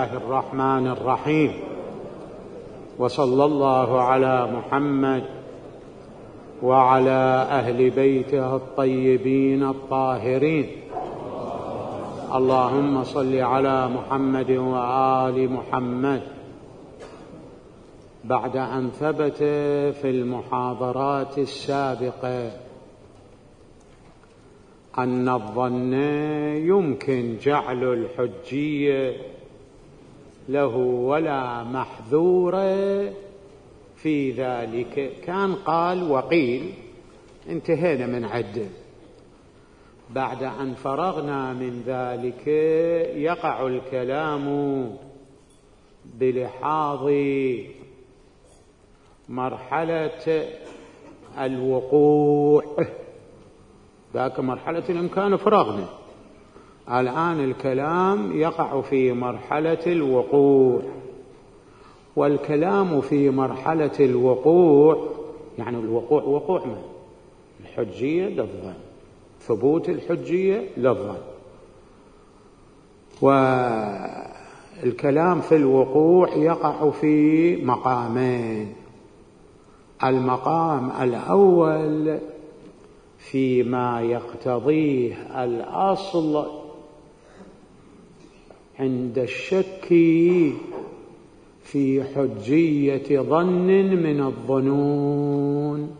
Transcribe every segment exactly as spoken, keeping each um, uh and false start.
الله الرحمن الرحيم، وصلى الله على محمد وعلى أهل بيته الطيبين الطاهرين. اللهم صل على محمد وآل محمد. بعد أن ثبت في المحاضرات السابقة أن الظن يمكن جعل الحجية له ولا محذور في ذلك، كان قال وقيل، انتهينا من عده. بعد أن فرغنا من ذلك يقع الكلام بلحاظ مرحلة الوقوع. ذاك مرحلة الإمكان فرغنا، الآن الكلام يقع في مرحلة الوقوع. والكلام في مرحلة الوقوع يعني الوقوع وقوع ما الحجية للظن، ثبوت الحجية للظن. والكلام في الوقوع يقع في مقامين. المقام الأول فيما يقتضيه الأصل عند الشك في حجية ظن من الظنون،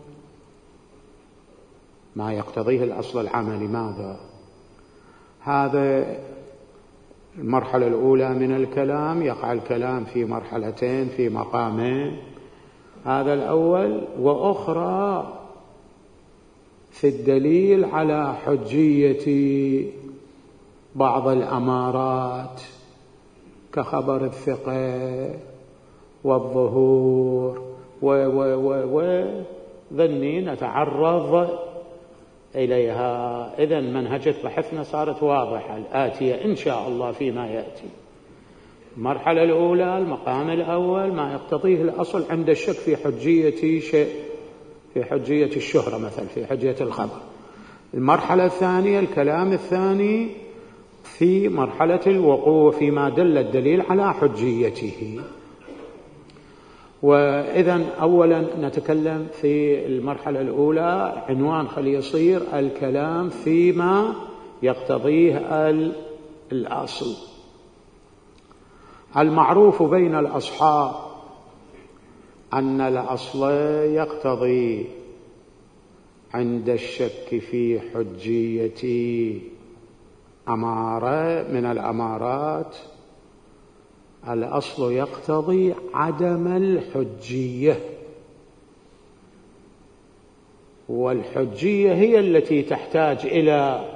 ما يقتضيه الأصل العملي. ماذا؟ هذا المرحلة الأولى من الكلام. يقع الكلام في مرحلتين، في مقامين. هذا الأول، وأخرى في الدليل على حجية بعض الأمارات كخبر الثقة والظهور و و و و ظني نتعرض إليها. إذن منهجة بحثنا صارت واضحة الآتية إن شاء الله فيما يأتي. المرحلة الأولى، المقام الأول، ما يقتضيه الأصل عند الشك في حجية شيء، في حجية الشهرة مثلا، في حجية الخبر. المرحلة الثانية، الكلام الثاني في مرحلة الوقوع، فيما دل الدليل على حجيته. وإذن أولا نتكلم في المرحلة الأولى، عنوان خلي يصير الكلام فيما يقتضيه الأصل. المعروف بين الأصحاب أن الأصل يقتضي عند الشك في حجية أمارة من الأمارات، الأصل يقتضي عدم الحجية، والحجية هي التي تحتاج إلى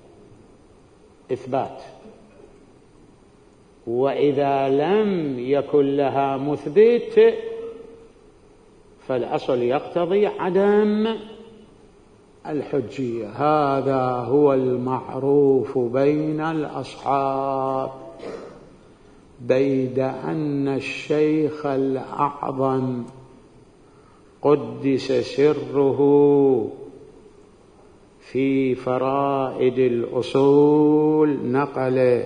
إثبات، وإذا لم يكن لها مثبت فالأصل يقتضي عدم الحجية. هذا هو المعروف بين الأصحاب، بيد أن الشيخ الأعظم قدس سره في فرائد الأصول نقل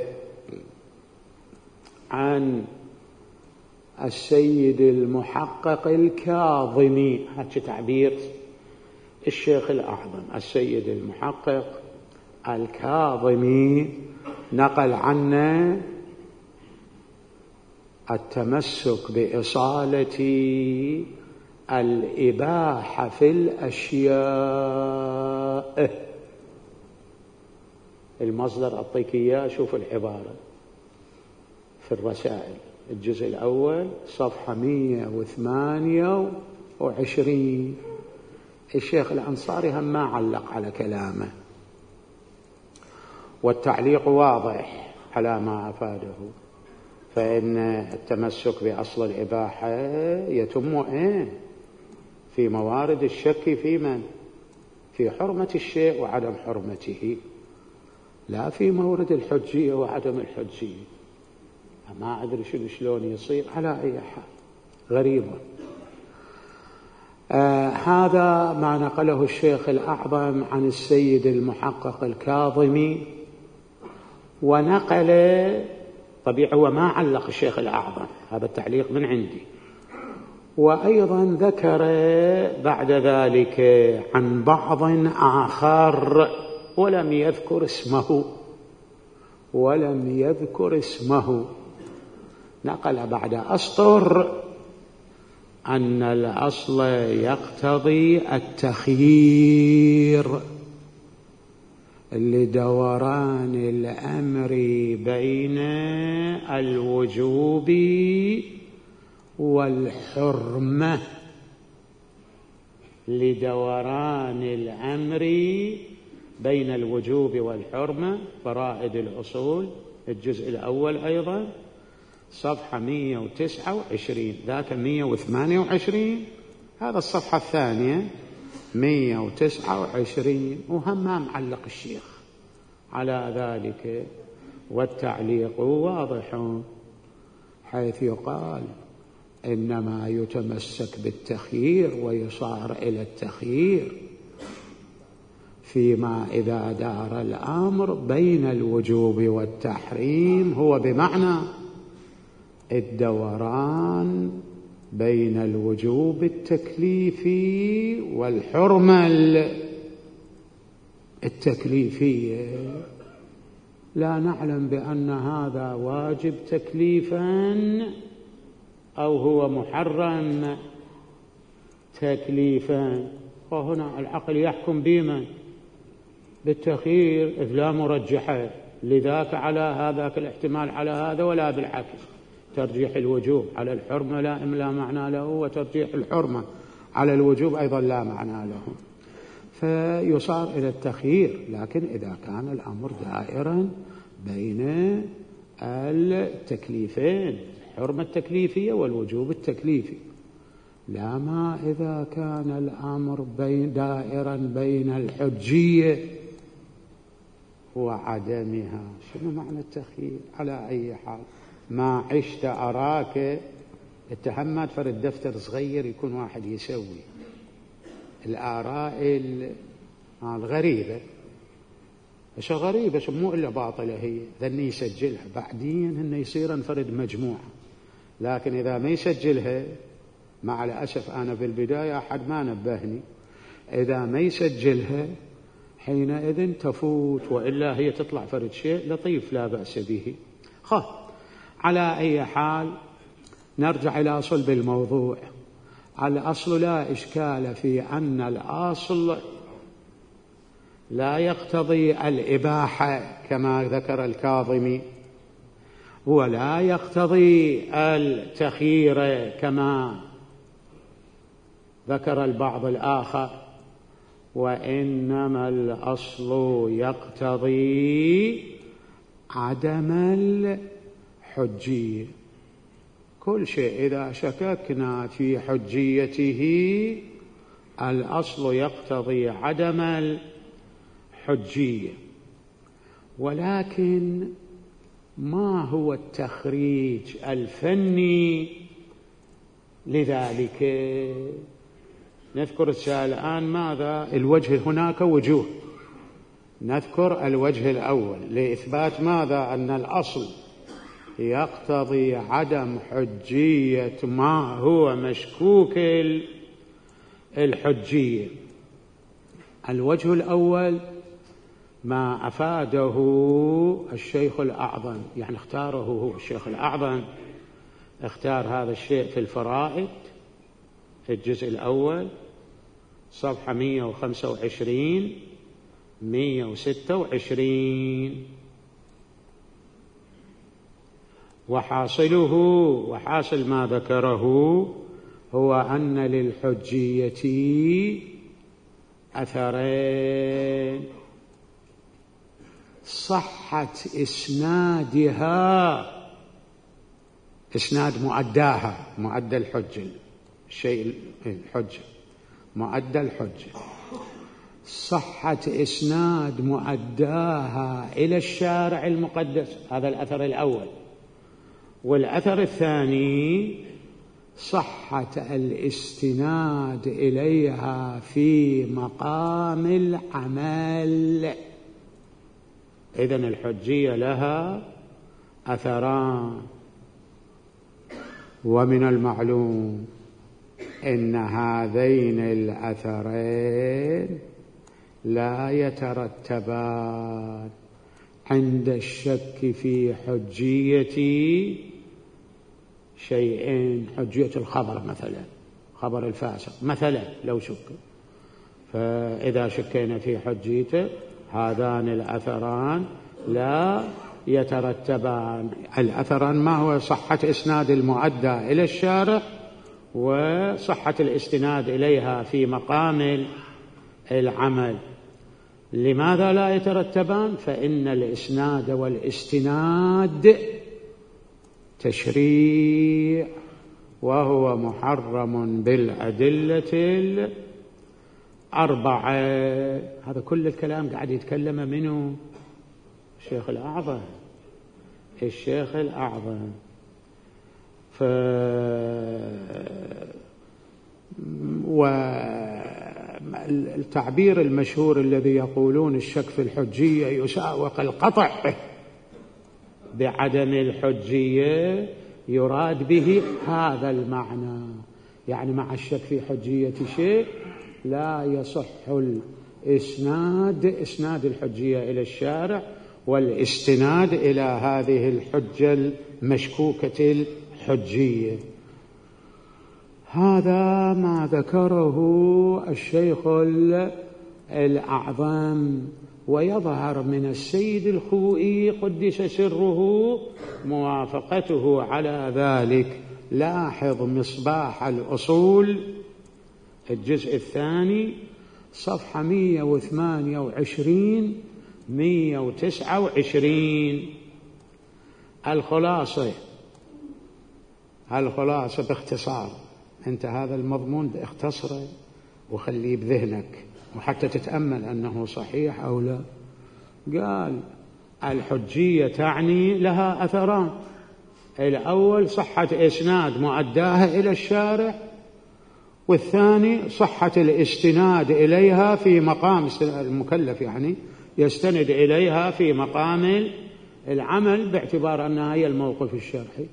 عن السيد المحقق الكاظمي، هذا تعبير الشيخ الأعظم، السيد المحقق الكاظمي نقل عنا التمسك بإصالة الإباحة في الأشياء. المصدر أعطيك إياه، شوف العبارة في الرسائل، الجزء الأول صفحة مئة وثمانية وعشرين. الشيخ الأنصاري هم ما علق على كلامه، والتعليق واضح على ما أفاده. فإن التمسك بأصل الإباحة يتم إيه؟ في موارد الشك في من؟ في حرمة الشيء وعدم حرمته، لا في مورد الحجية وعدم الحجية. ما أدري شو شلون يصير، على أي حال غريبة. آه هذا ما نقله الشيخ الأعظم عن السيد المحقق الكاظمي، ونقل طبيعي هو ما علق الشيخ الأعظم، هذا التعليق من عندي. وأيضا ذكر بعد ذلك عن بعض آخر ولم يذكر اسمه ولم يذكر اسمه نقل بعد أسطر أن الأصل يقتضي التخيير لدوران الأمر بين الوجوب والحرمة، لدوران الأمر بين الوجوب والحرمة، فرائد الأصول الجزء الأول أيضا صفحة مئة وتسعة وعشرين، ذاك مئة وثمانية وعشرين، هذا الصفحة الثانية مئة وتسعة وعشرين، وهم ما معلق الشيخ على ذلك. والتعليق واضح حيث يقال إنما يتمسك بالتخيير ويصار إلى التخيير فيما إذا دار الأمر بين الوجوب والتحريم، هو بمعنى الدوران بين الوجوب التكليفي والحرمة التكليفية. لا نعلم بأن هذا واجب تكليفا أو هو محرم تكليفا، وهنا العقل يحكم بمن؟ بالتخيير، إذ لا مرجحة لذاك على هذاك الاحتمال على هذا، ولا بالعكس ترجيح الوجوب على الحرمة لا لا معنى له، وترجيح الحرمة على الوجوب أيضا لا معنى له، فيصار إلى التخيير. لكن إذا كان الأمر دائرا بين التكليفين، الحرمة التكليفية والوجوب التكليفي، لا ما إذا كان الأمر بين دائرا بين الحجية وعدمها. شنو معنى التخيير؟ على أي حال ما عشت أراك اتهمت فرد دفتر صغير يكون واحد يسوي الآراء الغريبة، ايش غريبة مو إلا باطلة هي، ذني يسجلها بعدين هن يصير فرد مجموعة. لكن إذا ما يسجلها، مع الأسف أنا في البداية أحد ما نبهني، إذا ما يسجلها حينئذ تفوت، وإلا هي تطلع فرد شيء لطيف لا بأس به. خلاص، على أي حال نرجع إلى أصل بالموضوع. الأصل لا إشكال في أن الأصل لا يقتضي الإباحة كما ذكر الكاظمي، ولا يقتضي التخيير كما ذكر البعض الآخر، وإنما الأصل يقتضي عدم الحجية. كل شيء إذا شككنا في حجيته الأصل يقتضي عدم الحجية. ولكن ما هو التخريج الفني لذلك؟ نذكر الآن ماذا الوجه، هناك وجوه، نذكر الوجه الأول لإثبات ماذا؟ أن الأصل يقتضي عدم حجية ما هو مشكوك الحجية. الوجه الأول ما أفاده الشيخ الأعظم، يعني اختاره هو الشيخ الأعظم، اختار هذا الشيء في الفرائد الجزء الأول صفحة مئة وخمسة وعشرين مئة وستة وعشرين. وحاصله وحاصل ما ذكره هو أن للحجية أثرين: صحة إسنادها، إسناد مؤداها، مؤدى الحجة، الشيء الحجة، مؤدى الحجة، صحة إسناد مؤداها إلى الشارع المقدس، هذا الأثر الأول. والأثر الثاني صحة الاستناد إليها في مقام العمل. إذن الحجية لها أثران، ومن المعلوم إن هذين الأثرين لا يترتبان عند الشك في حجية شيئين، حجية الخبر مثلا، خبر الفاسق مثلا لو شك، فإذا شكينا في حجيته هذان الأثران لا يترتبان. الأثران ما هو؟ صحة إسناد المؤدى إلى الشارع وصحة الاستناد إليها في مقام العمل. لماذا لا يترتبان؟ فإن الإسناد والاستناد تشريع، وهو محرم بالأدلة الأربعة. هذا كل الكلام قاعد يتكلم منه الشيخ الأعظم، الشيخ الأعظم. ف والتعبير المشهور الذي يقولون الشك في الحجية يساوق القطع بعدم الحجية، يراد به هذا المعنى، يعني مع الشك في حجية شيء لا يصح الإسناد، إسناد الحجية إلى الشارع والاستناد إلى هذه الحجة المشكوكة الحجية. هذا ما ذكره الشيخ الأعظم، ويظهر من السيد الخوئي قدس سره موافقته على ذلك. لاحظ مصباح الأصول الجزء الثاني صفحة مئة وثمانية وعشرين مئة وتسعة وعشرين. الخلاصة الخلاصة باختصار، أنت هذا المضمون باختصره وخليه بذهنك وحتى تتأمل أنه صحيح أو لا. قال الحجية تعني لها أثران: الأول صحة إسناد مؤداها إلى الشارع، والثاني صحة الاستناد إليها في مقام المكلف، يعني يستند إليها في مقام العمل باعتبار أنها هي الموقف الشرعي.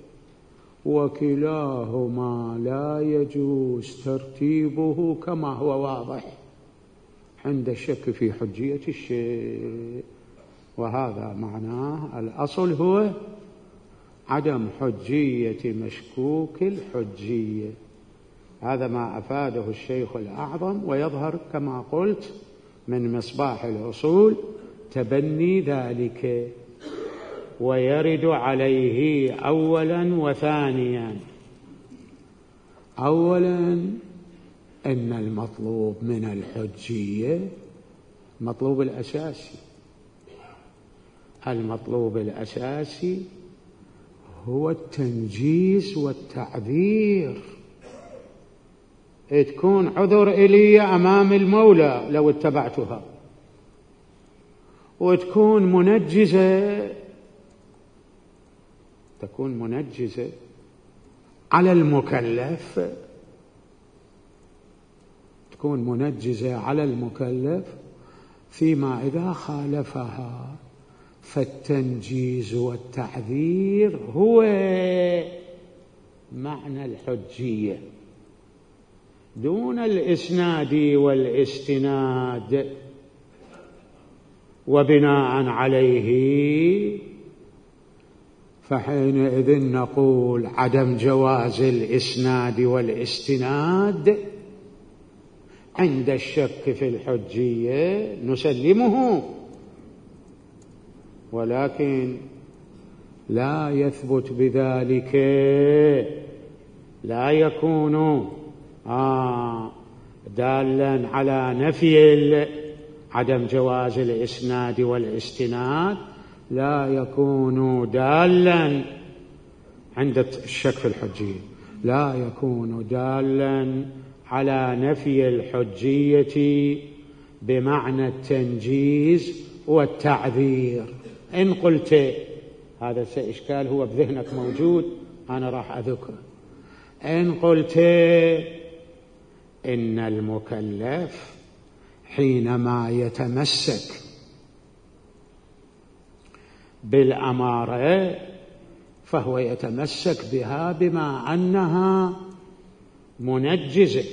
وكلاهما لا يجوز ترتيبه كما هو واضح عند الشك في حجية الشيء، وهذا معناه الأصل هو عدم حجية مشكوك الحجية. هذا ما أفاده الشيخ الأعظم، ويظهر كما قلت من مصباح الأصول تبني ذلك، ويرد عليه أولا وثانيا. أولا إن المطلوب من الحجية المطلوب الأساسي، المطلوب الأساسي هو التنجيز والتعذير. تكون عذر إلي أمام المولى لو اتبعتها، وتكون منجزة، تكون منجزة على المكلف، تكون منجزة على المكلف فيما إذا خالفها. فالتنجيز والتعذير هو معنى الحجية دون الإسناد والاستناد. وبناء عليه فحينئذ نقول عدم جواز الإسناد والاستناد عند الشك في الحجية نسلمه، ولكن لا يثبت بذلك، لا يكون آه دالا على نفي عدم جواز الإسناد والاستناد، لا يكون دالا عند الشك في الحجية، لا يكون دالا على نفي الحجية بمعنى التنجيز والتعذير. إن قلت هذا إشكال هو بذهنك موجود، أنا راح أذكره. إن قلت إن المكلف حينما يتمسك بالأمارة فهو يتمسك بها بما أنها منجزة،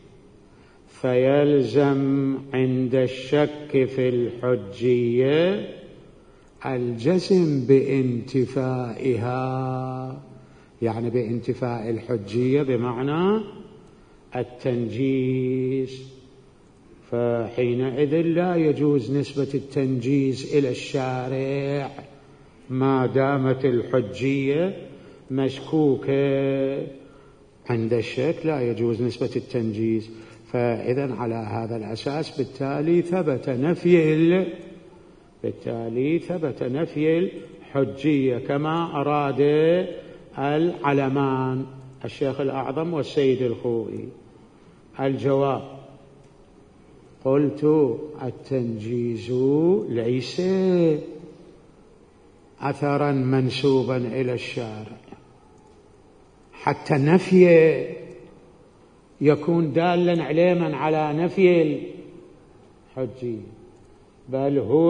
فيلزم عند الشك في الحجية الجزم بانتفائها، يعني بانتفاء الحجية بمعنى التنجيز، فحينئذ لا يجوز نسبة التنجيز إلى الشارع ما دامت الحجية مشكوكة. عند الشك لا يجوز نسبة التنجيز. فإذن على هذا الأساس بالتالي ثبت نفي بالتالي ثبت نفي الحجية كما أراد العلمان الشيخ الأعظم والسيد الخوئي. الجواب: قلت التنجيز ليس أثرا منسوبا إلى الشارع حتى النفي يكون دالا علما على نفي الحجية، بل هو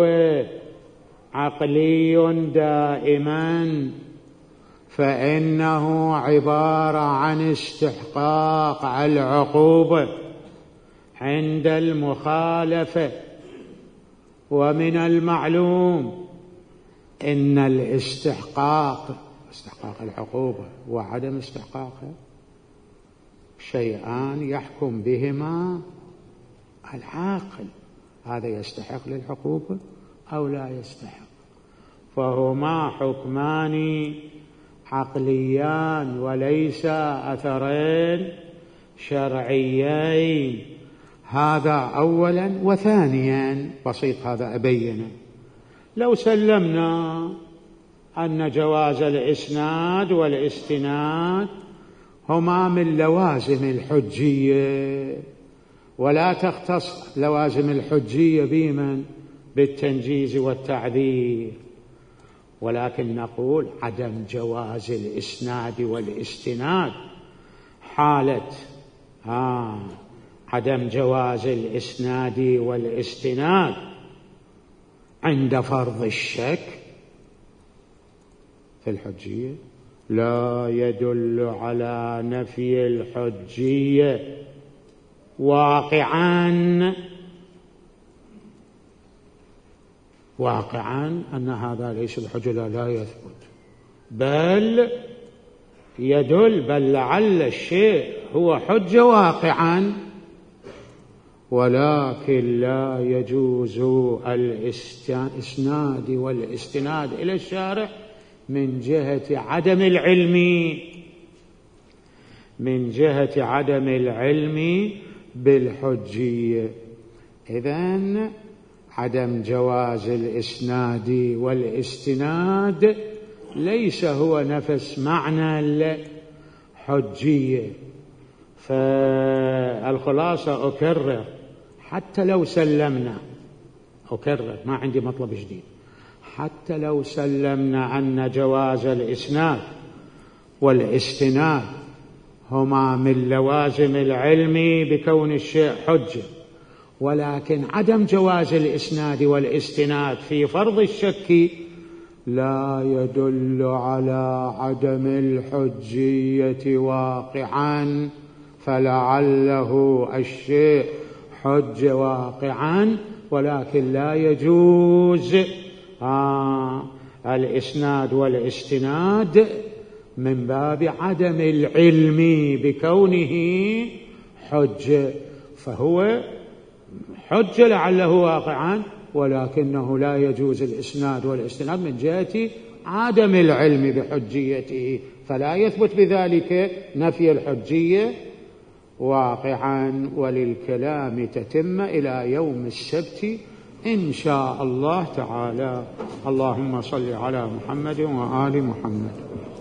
عقلي دائما، فإنه عبارة عن استحقاق العقوبة عند المخالفة. ومن المعلوم إن الاستحقاق استحقاق العقوبة وعدم استحقاقها شيئان يحكم بهما العاقل، هذا يستحق للعقوبة أو لا يستحق، فهما حكمان عقليان وليس أثرين شرعيين. هذا أولا. وثانيا بسيط هذا أبينه، لو سلمنا أن جواز الإسناد والاستناد هما من لوازم الحجية، ولا تختص لوازم الحجية بمن؟ بالتنجيز والتعذير، ولكن نقول عدم جواز الإسناد والاستناد حالة آه عدم جواز الإسناد والاستناد عند فرض الشك في الحجية لا يدل على نفي الحجية واقعا واقعا أن هذا ليس الحجة، لا, لا يثبت، بل يدل بل لعل الشيء هو حجة واقعا، ولكن لا يجوز الإسناد والاستناد إلى الشارع من جهة عدم العلم من جهة عدم العلم بالحجية. إذن عدم جواز الإسناد والاستناد ليس هو نفس معنى الحجية. فالخلاصة أكرر، حتى لو سلمنا أكرر ما عندي مطلب جديد، حتى لو سلمنا أن جواز الإسناد والاستناد هما من لوازم العلم بكون الشيء حجة، ولكن عدم جواز الإسناد والاستناد في فرض الشك لا يدل على عدم الحجية واقعا، فلعله الشيء حج واقعا ولكن لا يجوز آه الإسناد والاستناد من باب عدم العلم بكونه حجة، فهو حجة لعله واقعا ولكنه لا يجوز الإسناد والاستناد من جهة عدم العلم بحجيته، فلا يثبت بذلك نفي الحجية واقعا. وللكلام تتم إلى يوم السبت إن شاء الله تعالى. اللهم صل على محمد وآل محمد.